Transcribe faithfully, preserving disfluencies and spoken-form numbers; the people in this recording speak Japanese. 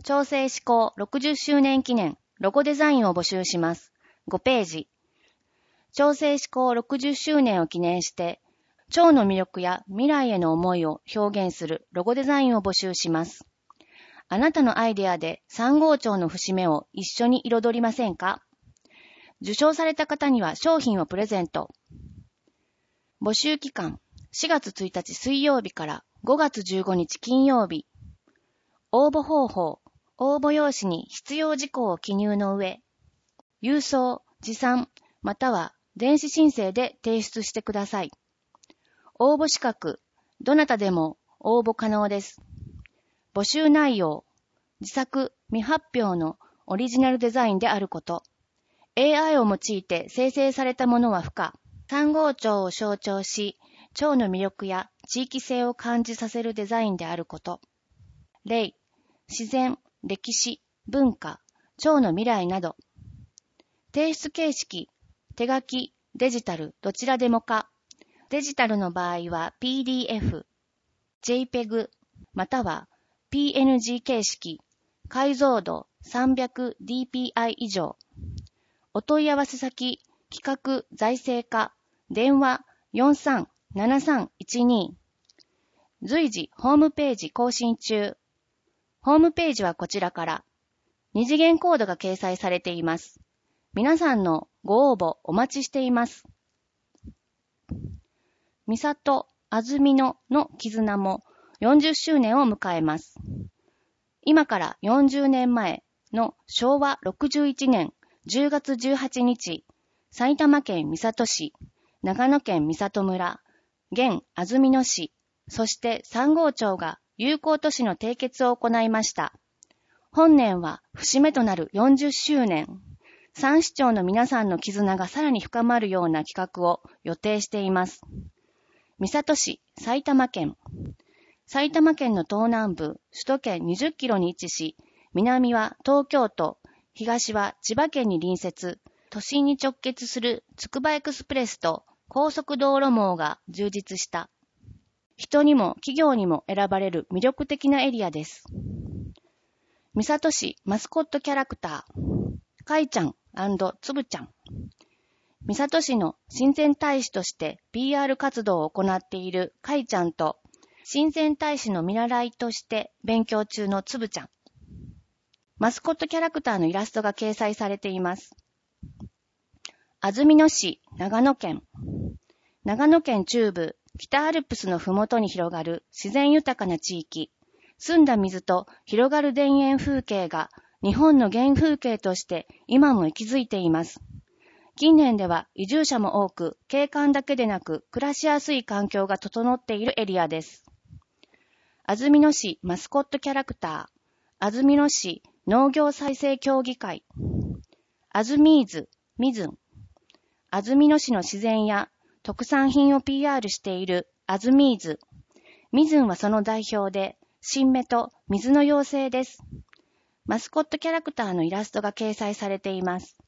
調整施行ろくじゅっしゅうねん記念ロゴデザインを募集します。ごページ。調整施行ろくじゅっしゅうねんを記念して、蝶の魅力や未来への思いを表現するロゴデザインを募集します。あなたのアイデアでさん号町の節目を一緒に彩りませんか？受賞された方には商品をプレゼント。募集期間しがつついたち水曜日からごがつじゅうごにち金曜日。応募方法、応募用紙に必要事項を記入の上、郵送、持参、または電子申請で提出してください。応募資格、どなたでも応募可能です。募集内容、自作未発表のオリジナルデザインであること。エーアイ を用いて生成されたものは不可。さん号町を象徴し、町の魅力や地域性を感じさせるデザインであること。例、自然、歴史、文化、町の未来など。提出形式、手書き、デジタル、どちらでもか。デジタルの場合は ピーディーエフ、ジェイペグ、または ピーエヌジー 形式、解像度 さんびゃくディーピーアイ 以上。お問い合わせ先、企画財政課、電話 よんさんななさんいちに。随時ホームページ更新中。ホームページはこちらから。二次元コードが掲載されています。皆さんのご応募お待ちしています。みさとあずみのの絆もよんじゅっしゅうねんを迎えます。今からよんじゅうねんまえのしょうわろくじゅういちねんじゅうがつじゅうはちにち、埼玉県三郷市、長野県三郷村、現安曇野市、そしてさん号町が友好都市の締結を行いました。本年は節目となるよんじゅっしゅうねん。三市町の皆さんの絆がさらに深まるような企画を予定しています。三郷市、埼玉県。埼玉県の東南部、首都圏にじゅっキロに位置し、南は東京都、東は千葉県に隣接、都心に直結するつくばエクスプレスと高速道路網が充実した。人にも企業にも選ばれる魅力的なエリアです。三郷市マスコットキャラクター、かいちゃん&つぶちゃん。三郷市の親善大使として ピーアール 活動を行っているかいちゃんと、親善大使の見習いとして勉強中のつぶちゃん。マスコットキャラクターのイラストが掲載されています。安曇野市、長野県。長野県中部、北アルプスのふもとに広がる自然豊かな地域。澄んだ水と広がる田園風景が日本の原風景として今も息づいています。近年では移住者も多く、景観だけでなく暮らしやすい環境が整っているエリアです。安曇野市マスコットキャラクター、安曇野市農業再生協議会、アズミーズ、ミズン、安曇野市の自然や特産品を ピーアール しているアズミーズ、ミズンはその代表で、新芽と水の妖精です。マスコットキャラクターのイラストが掲載されています。